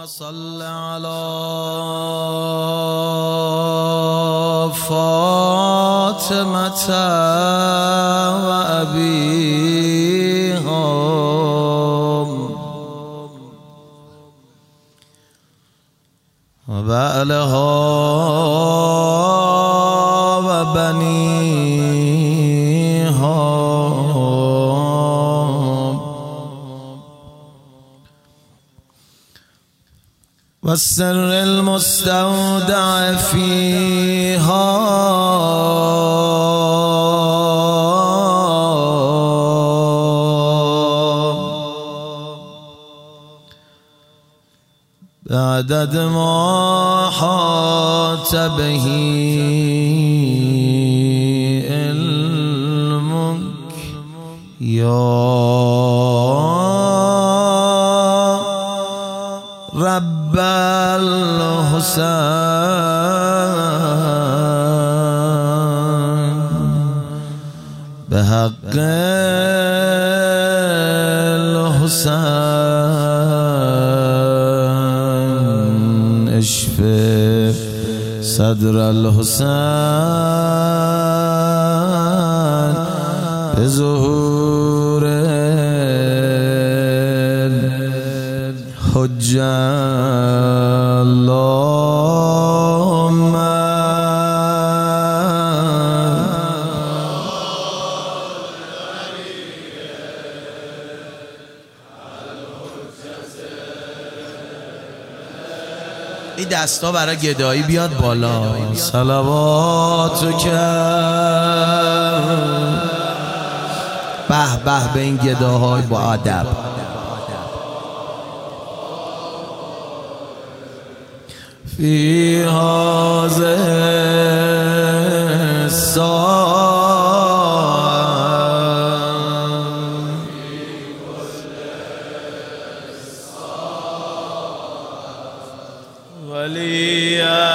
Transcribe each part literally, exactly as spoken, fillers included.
صل على فاطمة وأبيها وبعلها وبنيها والسر المستودع فيها بعدد ما حاط به علمك يا رب الحسين بحق الحسين اشفي صدر الحسين بظهور الحجة اللهم این دستا برای گدایی بیاد بالا. صلواتک به به به این گداهای با ادب. فی هذه الساعة وليا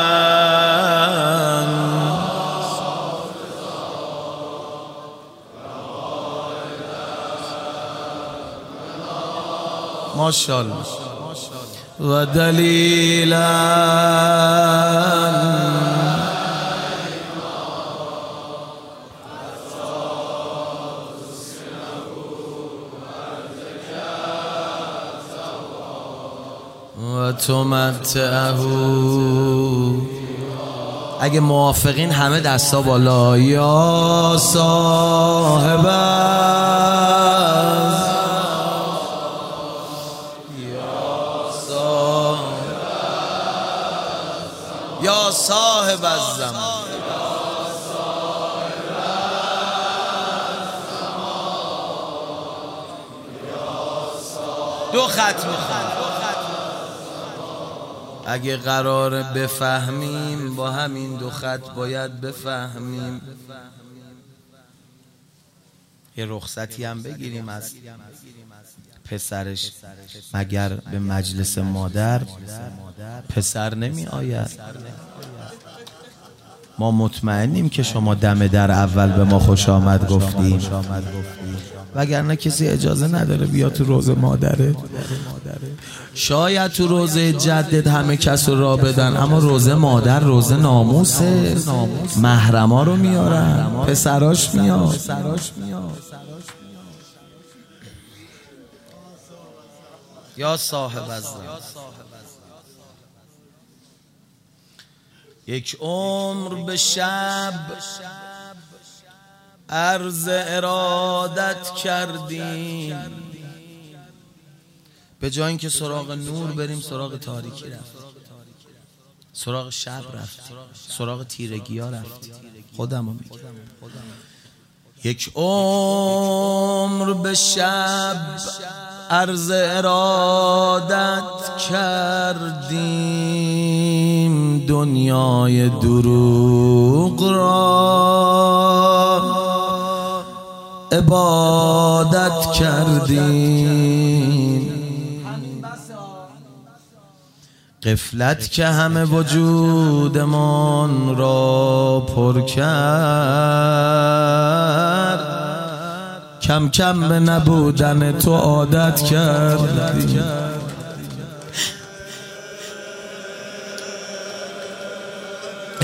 ما شاء الله ودليلا وتمتعه. اگه موافقین همه دستا بالا. یا صاحب یا صاحب الزمان دو خط میخوام. اگه قرار بفهمیم با همین دو خط باید بفهمیم. یه رخصتی هم بگیریم از پسرش. مگر به مجلس مادر پسر نمی آید؟ ما مطمئنیم که شما دم در اول به ما خوش آمد گفتیم، وگرنه کسی اجازه نداره بیا تو روضه مادره. شاید تو روضه جدد همه کس رو را بدن، اما روضه مادر روضه ناموسه. محرما رو میارن، پسراش میاد. یا صاحب الزمان یک عمر به شب عرض ارادت کردیم، به جای اینکه سراغ نور بریم سراغ تاریکی رفت، سراغ شب رفت، سراغ تیرگی ها رفت. خودمو میگم یک عمر به شب عرض ارادت کردیم، دنیای دروغ را عبادت کردیم. غفلت که همه وجودمان را پر کرد، کم کم به نبودن تو عادت کردیم.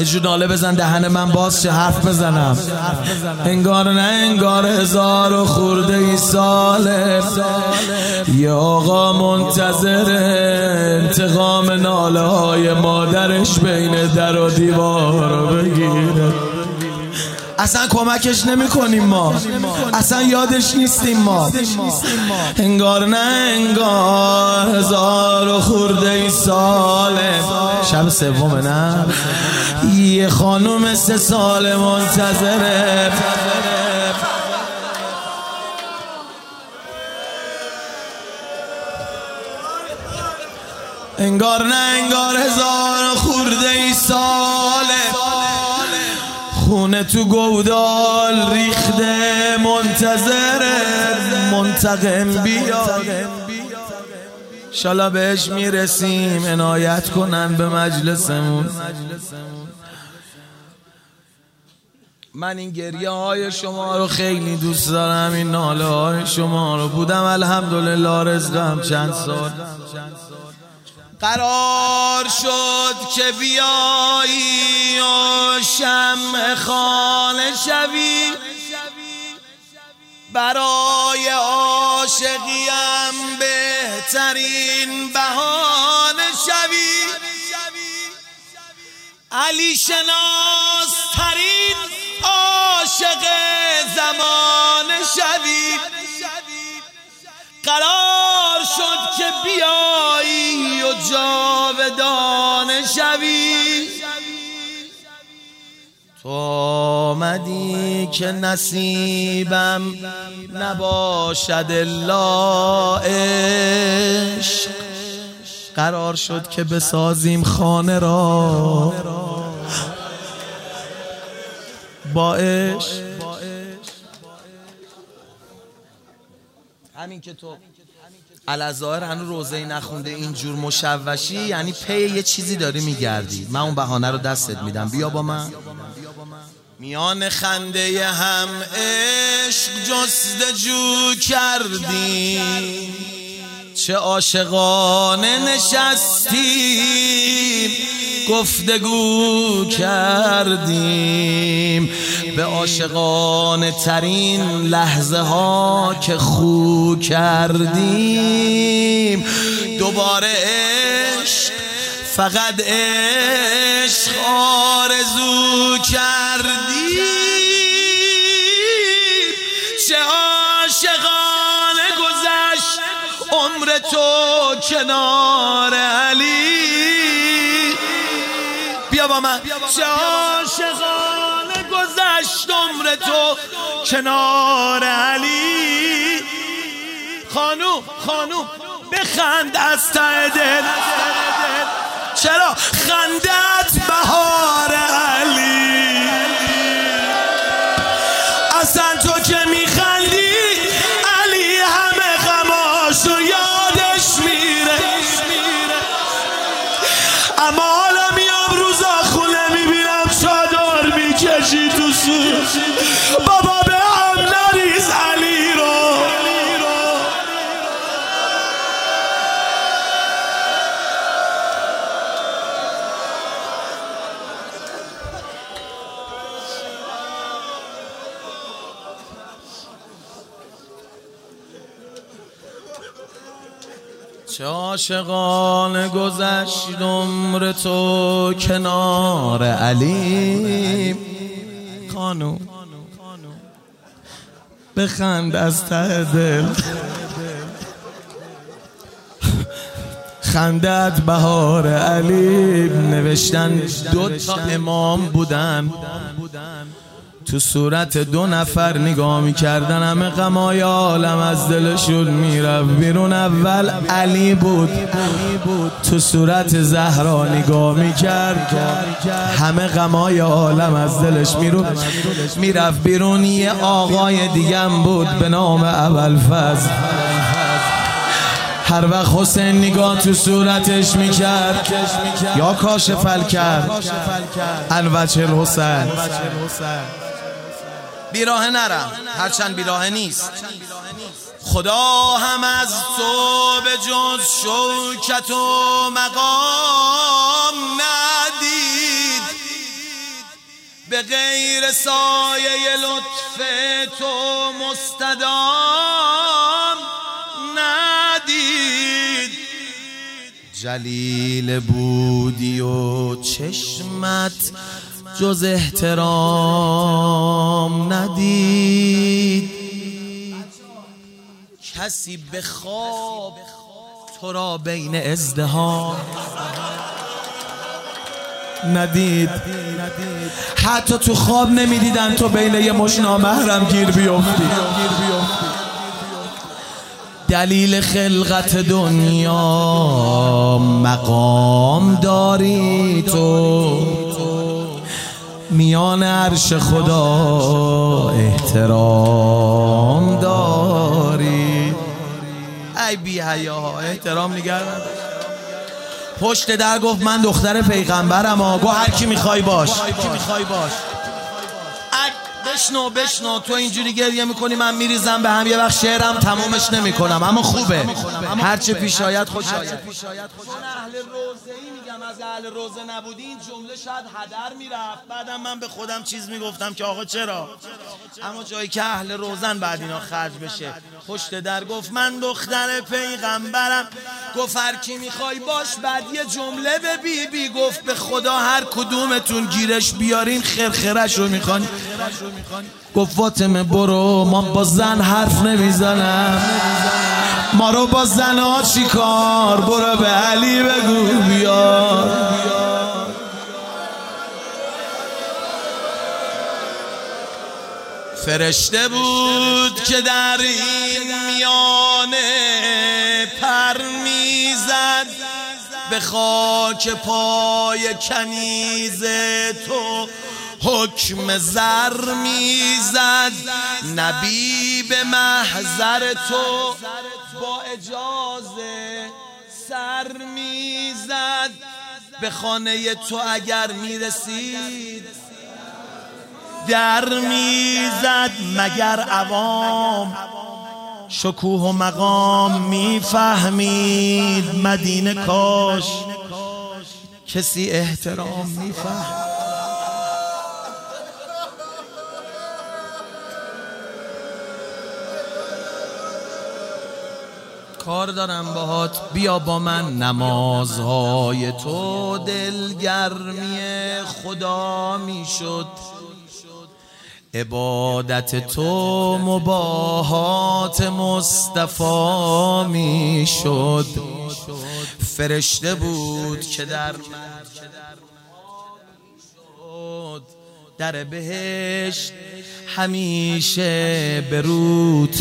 یه جوناله بزن دهن من باز چه حرف بزنم. انگار نه انگار هزار و خورده ای ساله یه آقا منتظر انتقام ناله های مادرش بین در و دیوار رو بگیره. اصلا کمکش نمی کنیم ما، اصلا یادش نیستیم ما. انگار نه انگار هزار و خورده ای ساله شب سوم نه یه خانوم سه ساله منتظره انگار نه انگار هزار خورده ای ساله خونه تو گودال ریخته منتظره منتقم بیا شالا بهش میرسیم عنایت کنن به مجلسمون. من این گریه های شما رو خیلی دوست دارم، این ناله های شما رو. بودم الحمدلله رزقم چند سال قرار شد که بیایی و شمع خانه شوی برای عاشقیم بهترین بهانه شوی علی شناس ترین عاشق زمانه شوی قرار شد که بیایی و جاودانه شوی تو آمدی که نصیبم نباشد الا عشق قرار شد که بسازیم خانه را با عشق. همین که تو الظاهر هنو روزه‌ای نخونده اینجور مشوشی یعنی پی یه چیزی داری میگردی. من اون بهانه رو دستت میدم، بیا با من. میان خنده هم عشق جستجو کردیم چه عاشقانه نشستیم گفتگو کردیم به عاشقانه ترین لحظه ها که خو کردیم. دوباره عشق فقط عشق آرزو کردیم چه عاشقانه گذشت عمر تو کنار علی. بیا با من. چه عاشقانه گذشت عمر تو کنار علی. خانوم خانوم بخند از ته دل. چرا خندت بهار علی. اصلا تو که میخندی علی همه غماشو یادش میره. اما حالا میام روزا خونه میبینم چادر میکشی تو سور. بابا به هم نریز علی رو. چه عاشقانه گذشت عمر تو کنار علی. خانوم بخند از ته دل. خندت بهار علی. نوشتن دو تا امام بودن تو صورت دو نفر نگاه میکردن همه غمای عالم از دلشون میرفت بیرون. اول علی بود تو صورت زهرا نگاه میکرد همه غمای عالم از دلش میرفت بیرون. یه آقای دیگم بود به نام ابوالفضل. هر وقت حسین نگاه تو صورتش میکرد یا کاشف الکرب الوجه الحسین. بیراه نرم هرچند بیراه نیست. خدا هم از تو به جز شوکت و مقام ندید. غیر سایه لطف تو مستدام ندید. جلیل بودی و چشمت جز احترام ندید. کسی به خواب تو را بین ازدحام ندید. حتی تو خواب نمیدیدن تو بین یه مش نامحرم گیر بیفتی. دلیل خلقت دنیا مقام داری تو، میان عرش خدا احترام داری. ای بی حیاها احترام نگه نداشت. پشت در گفت من دختر پیغمبرم ها. گو هر کی میخوای باش. بشنو بشنو تو اینجوری گریه میکنی من میریزم به هم، یه وقت شعرم تمومش نمیکنم اما خوبه هرچه پیش آید خوش آید. من اهل روزه‌ای میگم، از اهل روزه نبودی این جمله شاید هدر میرفت. بعدم من به خودم چیز میگفتم که آقا چرا، اما جایی که اهل روزن بعد اینا خرج بشه. پشت در گفت من دختر پیغمبرم. گفت هر کی میخوای باش. بعد یه جمله به بی بی گفت به خدا هر کدومتون گیرش بیارین خرخرش رو میخوان. گفت فاطمه برو، ما با زن حرف نمیزنم، ما رو با زن ها چی کار، برو به علی بگو بیار. فرشته بود که در این میانه پر میزد، به خاک پای کنیز تو حکم زر میزد. نبی به محضر تو با اجازه سر میزد. به خانه تو اگر میرسید در میزد. مگر عوام شکوه و مقام میفهمید؟ مدینه کاش کسی احترام میفهم. کار دارم باهات بیا با من، نمازهای تو دلگرمی خدا میشد، عبادت تو مباهات مصطفی میشد. فرشته بود که در در بهشت همیشه برود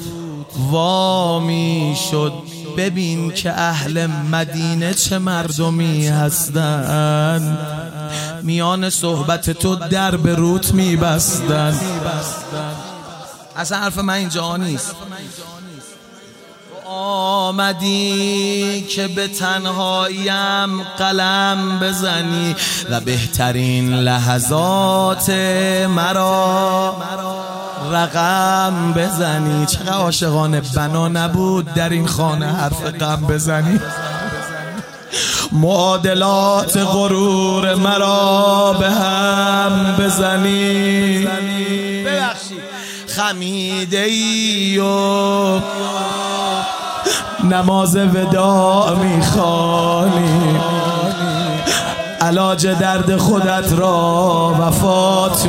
وامی شد. ببین که اهل مدینه چه مردمی هستن، میان صحبت تو در به روت میبستن. اصلا حرف من اینجا نیست. آمدی که به تنهاییم قلم بزنی و بهترین لحظات مرا رقم بزنی. چقدر عاشقانه بنا نبود در این خانه حرف غم بزنی. معادلات غرور مرا به هم بزنی. ببخشید خمیده ای و نماز وداع میخوانی، علاج درد خودت را وفات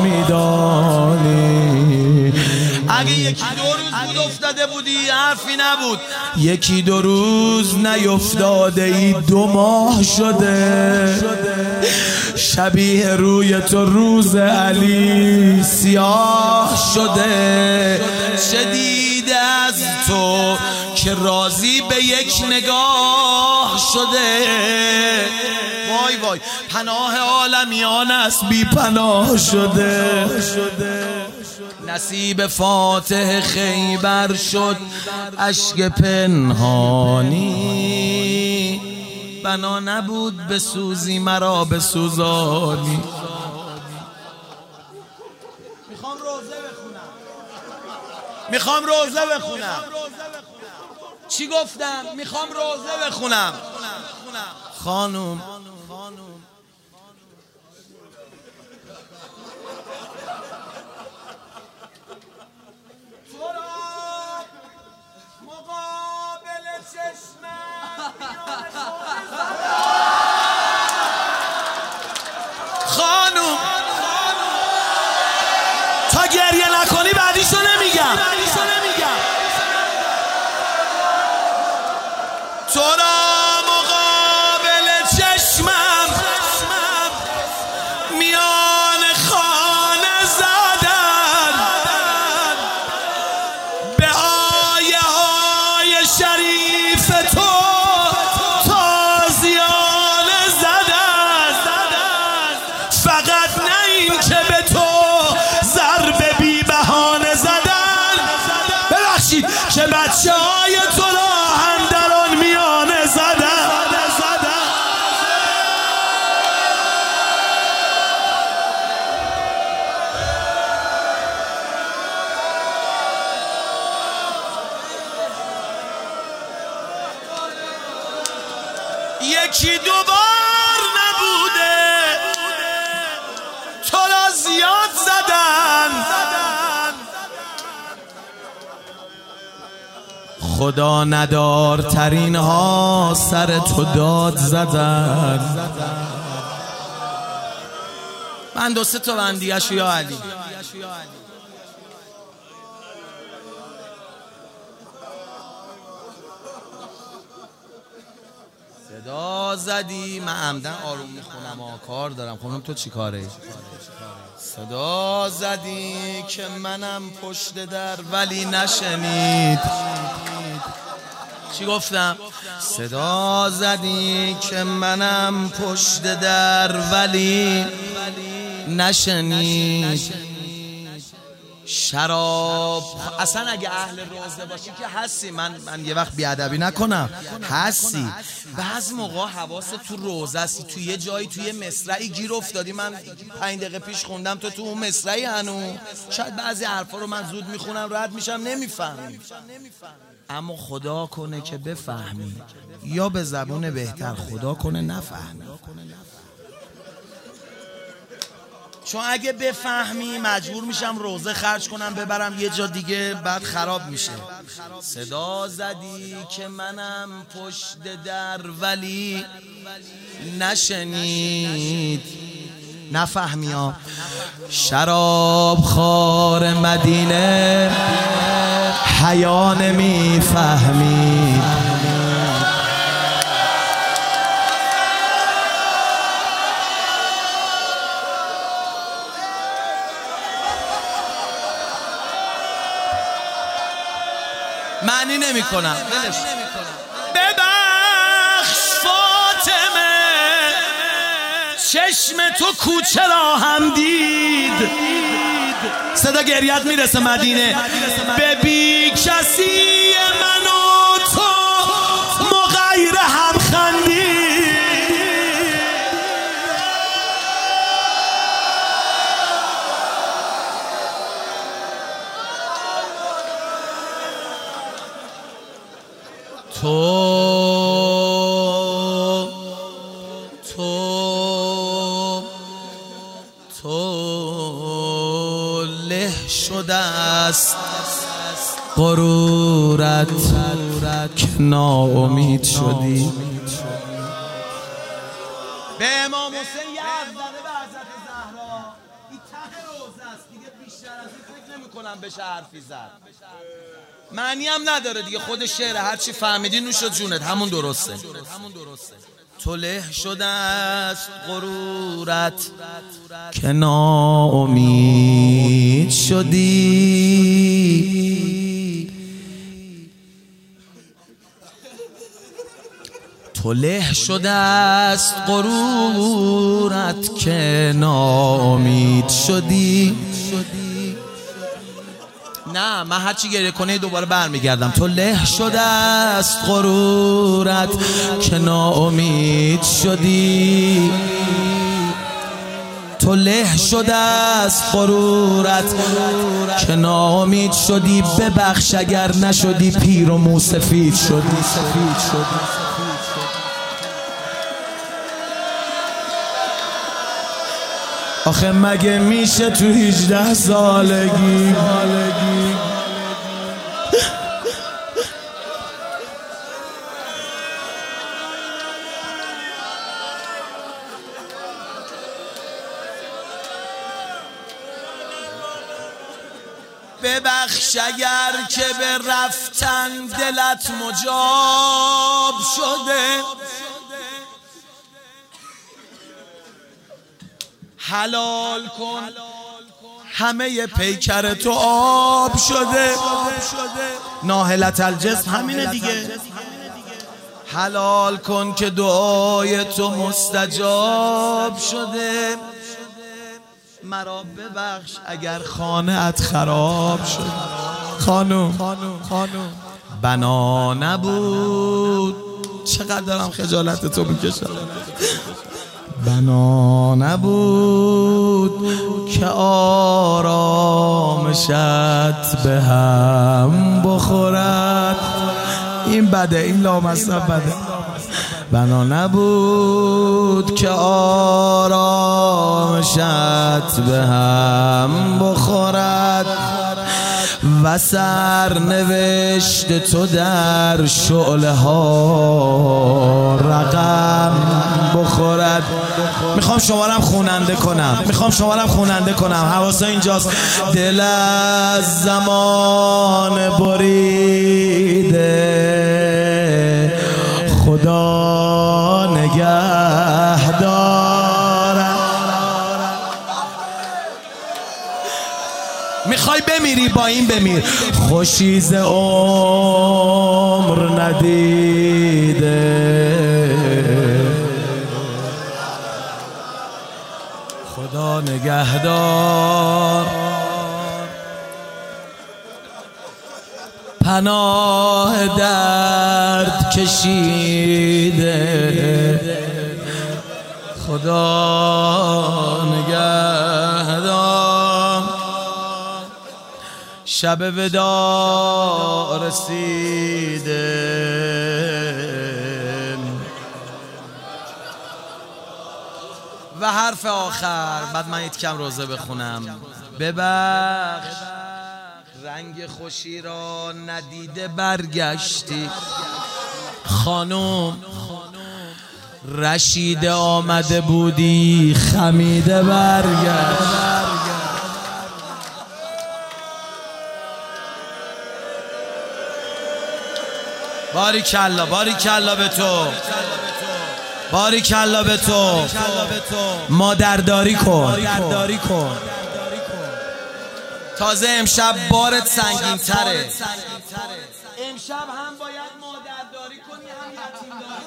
میدانی. اگه یکی دو روز بود افتاده بودی حرفی نبود، یکی دو روز نیفتاده ای دو ماه شده. شبیه روی تو روز علی سیاه شده. چه دیده از تو که راضی به یک نگاه شده. وای وای پناه عالمیان است بی پناه شده. نصیب فاتح خیبر شد اشک پنهانی، بنا نبود به سوزی مرا به سوزانی. میخوام روزه بخونم میخوام روزه بخونم چی گفتم؟ میخوام روزه بخونم. خانوم خانوم تا گریه نکنی بعدیشو نمیگم. تو را مقابل چشمم میان خانه زدن، به آیه های شریف تو تازیانه زدن، فقط نه این که به تو ضرب بی بهانه زدن، ببخشید که بچه های تو را هم در آن میانه زدن. یکی دو بار نبوده تو را زیاد زدن، خدا ندارترین ها سر تو داد زدن. من دو سه تا بندیه‌شو یا علی. صدا زدی، من عمدن آروم میخونم ها، کار دارم. خونم تو چی کاره؟ صدا زدی که منم پشت در ولی نشنید. چی گفتم؟ صدا زدی که منم پشت در ولی نشنید. شراب اصلا اگه اهل روزه باشی که هستی، من من یه وقت بیادبی نکنم، هستی بعض موقع حواست تو روزه هستی، تو یه جایی توی مصرعی گیر افتادی. من پنج دقیقه پیش خوندم تو تو اون مصرعی هنو، شاید بعضی حرفا رو من زود میخونم رد میشم نمیفهمی، اما خدا کنه که بفهمی، یا به زبون بهتر خدا کنه نفهمی. چون اگه بفهمی مجبور میشم روزه خرج کنم ببرم یه جا دیگه، بعد خراب میشه. صدا زدی که منم پشت در ولی نشنید. نفهمی ها. شراب خور مدینه حیا نمیفهمی. معنی نمی کنم. ببخش فاطمه چشم تو کوچه را هم دید. صدا گریت میرسه مدینه. ببی کسی من و تو مغیر هم خندید. تو تو تو له شده است غرورت که ناامید شدی. به امام حسین یه حرف زده به حضرت زهرا، این ته روزه است دیگه، بیشتر از این فکر نمی کنم بشه حرفی زد. معنی هم نداره دیگه، خود شعره، هرچی فهمیدی نوش جونت، همون درسته. تو له شده است غرورت که ناامید شدی. تو له شده است غرورت که ناامید شدی. نه من هرچی گریه کنه دوباره برمیگردم. تو له شده است غرورت که ناامید شدی. تو له شده است غرورت که ناامید شدی. ببخش اگر نشدی پیر و موسفید شدی. آخه مگه میشه تو هجده سالگی ببخش اگر که به رفتن دلت مجاب شده، حلال کن همه پیکر تو آب شده. ناهلت الجسم همینه دیگه. حلال کن که دعای تو مستجاب شده. مرا ببخش اگر خانه ات خراب شد. خانم بنا نبود، چقدر دارم خجالت تو میکشم. بنا نبود که آرامشت به هم بخورد. این بده، این لامصب بده. بنا نبود که آرامشت به هم بخورد و سرنوشت تو در شعله ها رقم بخورد. میخوام شمارم خوننده کنم، میخوام شمارم خوننده کنم. حواسا اینجاست. دل از زمان بریده خدا نگه دارد. میخوای بمیری با این بمیر. خوشی ز عمر ندیده خدا نگهدار. پناه درد کشیده خدا نگهدار. شب وداع رسیده و حرف آخر. بعد من ایت کم روزه بخونم. ببخش رنگ خوشی را ندیده برگشتی. خانم رشیده آمده بودی خمیده برگشت. باری کلا، باری کلا به تو، باری کلا به تو. مادرداری کن. تازه امشب بارت سنگین تره. امشب هم باید مادرداری کنی هم یتیمداری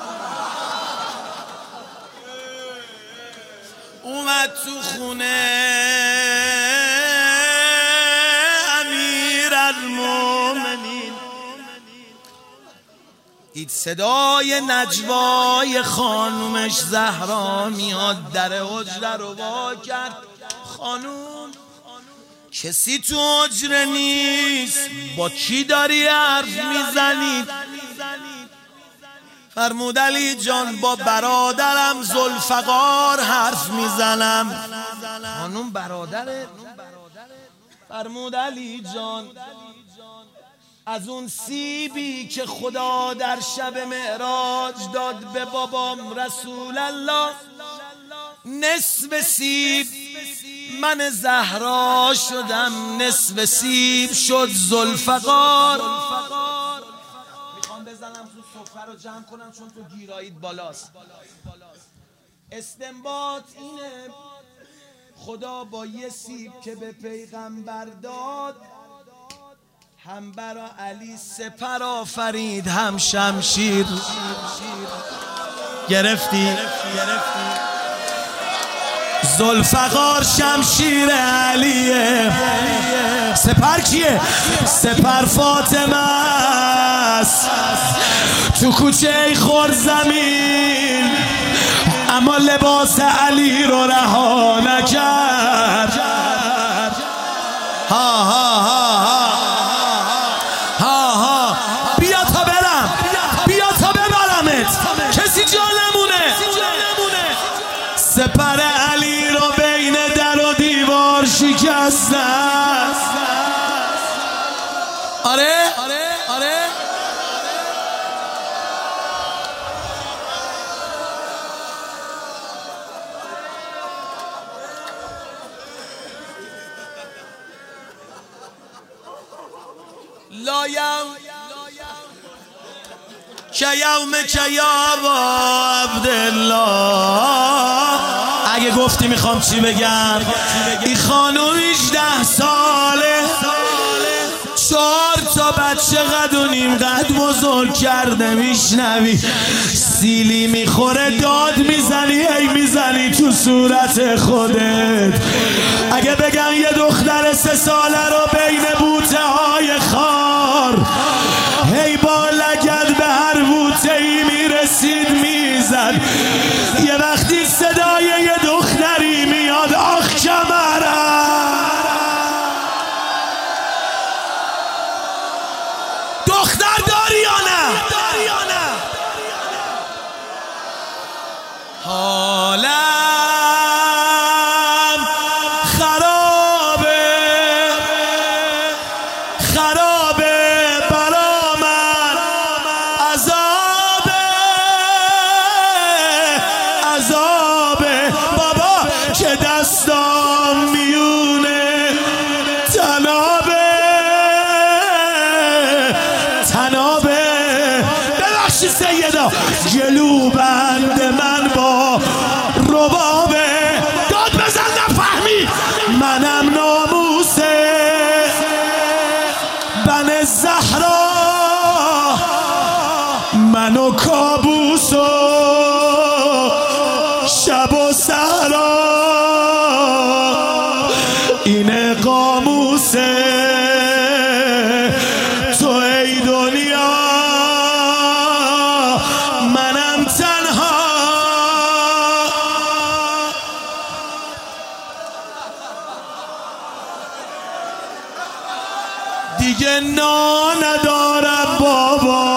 کنی. اومد تو خونه امیرالمومنین، دید صدای نجوای خانومش زهرا میاد. در حجره رو وا کرد. خانوم کسی تو حجره نیست، با کی داری حرف میزنی؟ فرمود علی جان با برادرم ذوالفقار حرف میزنم. خانوم برادره؟ فرمود علی جان از اون سیبی که خدا در شب معراج داد به بابام رسول الله، نصف سیب من زهرا شدم، نصف سیب شد ذوالفقار. میخوام بزنم تو سفره رو جمع کنم چون تو گیرایید بالاست. استنباط اینه خدا با یه سیب که به پیغمبر داد هم برا علی سپر آفرید هم شمشیر. گرفتی؟ ذوالفقار شمشیر علیه. سپر کیه؟ سپر فاطمه است. تو کوچه خور زمین اما لباس علی رو رها نکرد. ها ها ها ها ها ها بیا تا برم، بیا تا ببرمت، کسی جا نمونه. سپر علی رو بین در و دیوار شکستن. آره آره لایم که یوم که یا عبدالله. اگه گفتی میخوام چی بگم، این خانوم هجده ساله چهار تا بچه قد و نیم قد بزرگ کرده، میشنوی سیلی میخوره داد میزنی، ای میزنی تو صورت خودت. اگه بگم یه دختر سه ساله رو بین بوته های خار هی با لگد به هر بوته ای میرسید میزد، یه وقتی صدای یه دختری میاد آخ کمرم، دختر داری یا نه؟ حالم خرابه خرابه برا من، عذابه عذابه بابا که دستام میونه تنابه تنابه. ببخشی سیدا گلو بند من با ربابه، داد بزن نفهمی منم ناموسه بن زهرا، منو کابوس و شب و سهرا، این قاموسه تو ای دنیا منم تنها. دیگه نا ندارم بابا،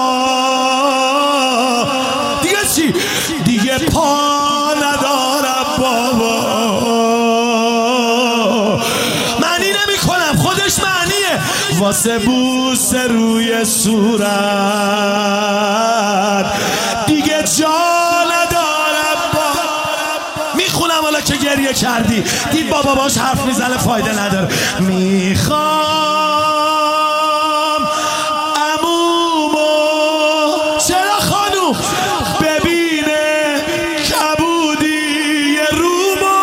دیگه چی؟ دیگه پا ندارم بابا. معنی نمی کنم، خودش معنیه واسه بوس روی صورت، دیگه جا ندارم بابا. میخونم حالا که گریه کردی، دید بابا باش حرف میزنه فایده نداره. میخوام عمومو، چرا خانوم ببینه کبودی رومو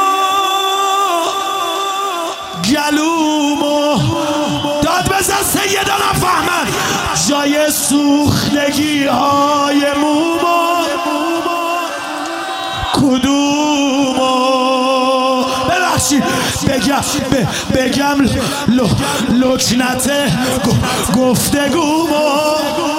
گلومو، داد بزن سیدا نفهمن جای سوختگی های مومو کدومو. ببخشید بگم بگم لکنته گفتگومو.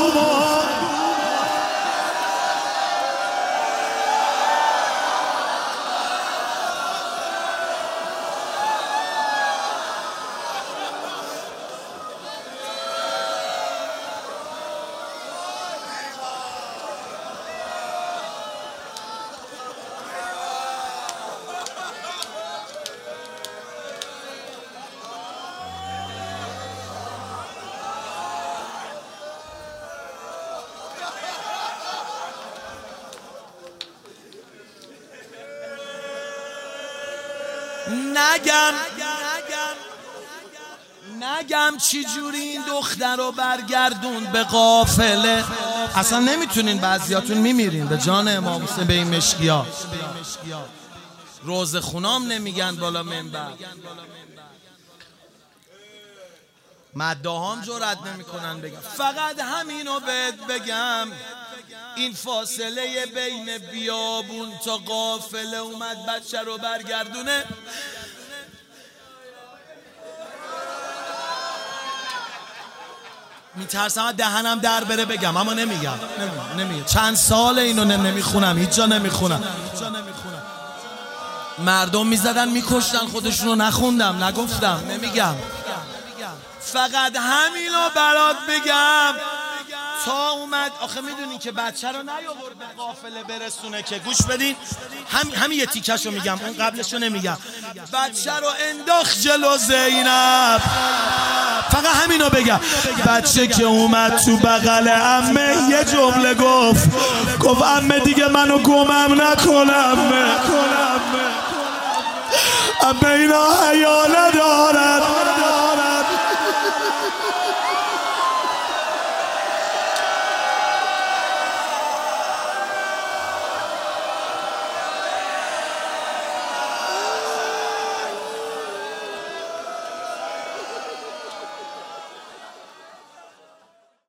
نگم نگم چی جوری این دختر رو برگردون به قافله. اصلا نمیتونین، بعضیاتون میمیرین به جان امام حسین به این مشکیا. روز خونام نمیگن بالا منبر، مداهام جرأت نمیکنن بگم. فقط همینو بهت بگم، این فاصله بین بیابون تا قافله اومد بچه رو برگردونه. میترسم دهنم در بره بگم اما نمیگم. نمیگم چند سال اینو نمیخونم، هیچ جا نمیخونم. مردم میزدن میکشتن خودشونو، نخوندم نگفتم نمیگم. فقط همینو برات بگم تا اومد. آخه میدونین که بچه رو نیاورد به قافله برسونه که، گوش بدین همین همین یه تیکشو میگم، اون قبلشو نمیگم. بچه رو انداخت جلو زینب، فقط همینو بگم. بچه که اومد تو بغل عمه یه جمله گفت، گفت عمه دیگه منو گمم نکنم، عمه اینا حیالت